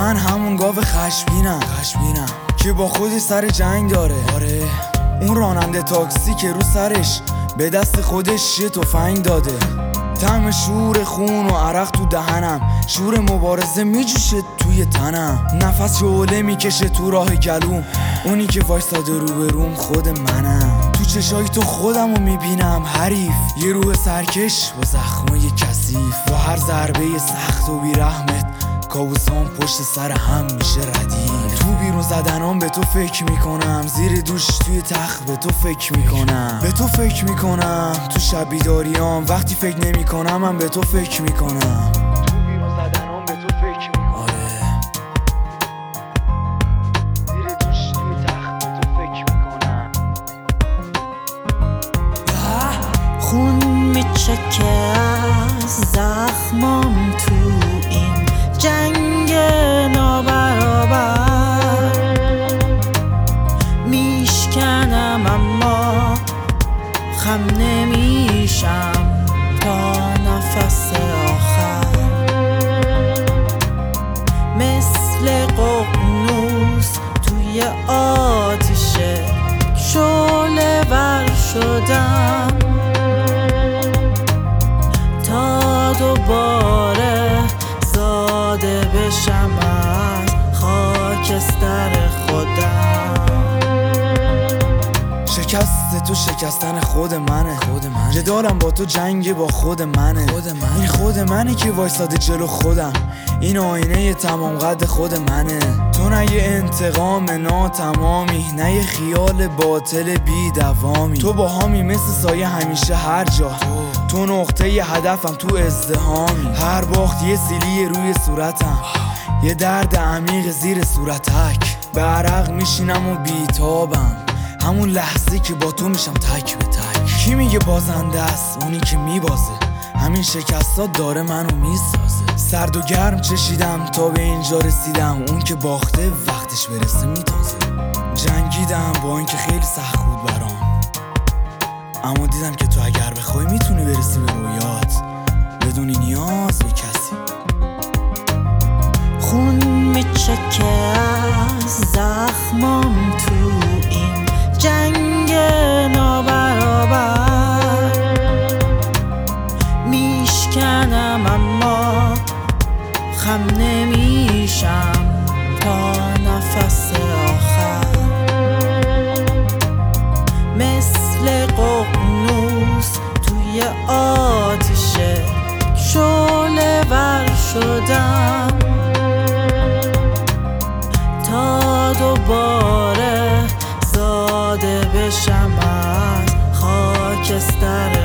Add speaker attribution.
Speaker 1: من همون گاو خشبینم که با خودش سر جنگ داره. آره اون راننده تاکسی که رو سرش به دست خودش یه تفنگ داده. طعم شور خون و عرق تو دهنم، شور مبارزه میجوشه توی تنم. نفس شعله میکشه تو راه گلوم، اونی که وایستاده روبروم خود منم. تو چشای تو خودمو میبینم حریف، یه روح سرکش با زخمای کثیف. با هر ضربه سخت و بیرحمت کابوسام پشت سر هم میشه ردیف. تو بیرون زدنام به تو فکر میکنم، زیر دوش توی تخت به تو فکر میکنم. به تو فکر میکنم تو شب بیداریام، وقتی فکر نمیکنم من به تو فکر میکنم. تو بیرون زدنام به تو فکر میکنم. آره زیر دوش توی تخت به تو فکر میکنم.
Speaker 2: خون میچکه از زخمام تو این جنگ نابرابر. میشکنم اما خم نمیشم تا نفس آخر. مثل ققنوس توی آتیش شعله ور شدم تا دوباره زاده بشم از خاکستر خودم.
Speaker 1: شکست تو شکستن خود منه. جدالم با تو جنگ با خود منه. این خود منه که وایستاده جلو خودم، این آینه تمام قد خود منه. تو نه یه انتقام ناتمامی، نه یه خیال باطل بی دوامی. تو با هامی مثل سایه همیشه هر جا، تو نقطه ی هدفم تو ازدهامی. هر باخت یه سیلی روی صورتم، یه درد عمیق زیر صورتک. به عرق میشینم و بیتابم، همون لحظه که با تو میشم تک به تک. کی میگه بازنده است؟ اونی که میبازه. همین شکستات داره منو میسازه. سرد و گرم چشیدم تا به اینجا رسیدم، اون که باخته وقتش برسه میتازه. جنگیدم با اینکه خیلی سخت بود برام، اما دیدم که تو اگر بخوای میتونی برسی به رویات بدون نیاز به کسی.
Speaker 2: خون میچکه از زخمام تو این جنگ نابرابر. میشکنم اما خم نمیشم تا نفس آخر. مثل ققنوس توی آتیش شعله ور شدم تا دوباره زاده بشم از خاکستر